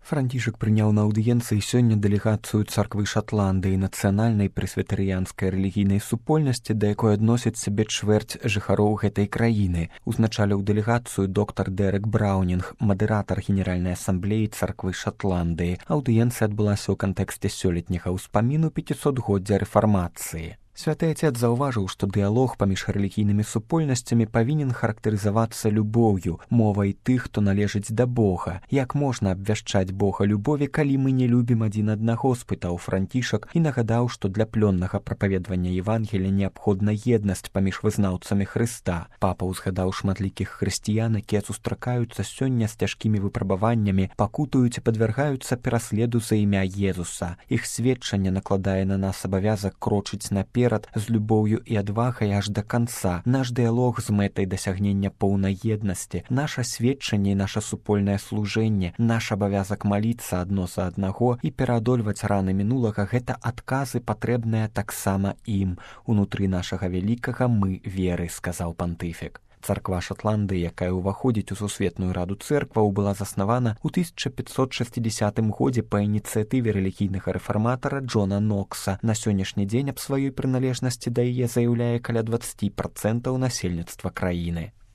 Францішак прыняў на аўдыенцыі сёння дэлегацыю царквы Шатландыі, нацыянальнай прэсвітарыянскай рэлігійнай супольнасці, да якой адносяць сябе чвэрць жыхароў гэтай краіны. Узначаліў дэлегацыю доктар Дэрэк Браўнінг, мадэратар Генеральнай асамблеі царквы Шатландыі. Аўдыенцыя адбылася ў кантэксце сёлетняга ўспаміну 500-годдзя рэфармацыі. Святы Ацец заўважыў, што дыялог паміж рэлігійнымі супольнасцямі павінен характарызавацца любоўю, мовай тых, хто належыць да Бога. Як можна абвяшчаць Бога любові, калі мы не любім адзін аднаго, спытаў Францішак і нагадаў, што для плённага прапаведвання Евангелія неабходна еднасць паміж вызнаўцамі Хрыста. Папа ўзгадаў шматлікіх хрысціян, якія сустракаюцца сёння з цяжкімі выпрабаваннямі, пакутуюць і падвяргаюцца пераследу за імя Езуса. Іх сведчанне накладае на нас абавязак крочыць наперад з любоўю і адвагай аж да канца. Наш дыялог з мэтай дасягнення поўнай еднасці, наша сведчанне і наша супольнае служэнне, наш абавязак маліцца адно за аднаго і пераадольваць раны мінулага — гэта адказы, патрэбныя таксама ім. Унутры нашага вялікага мы веры, сказаў пантыфік. Царква Шатландыі, якая ўваходзіць у Сусветную раду цэркваў, была заснавана ў 1560 годзе па ініцыятыве рэлігійнага рэфарматара Джона Нокса. На сённяшні дзень аб сваёй прыналежнасці да яе заяўляе каля 20% насельніцтва краіны.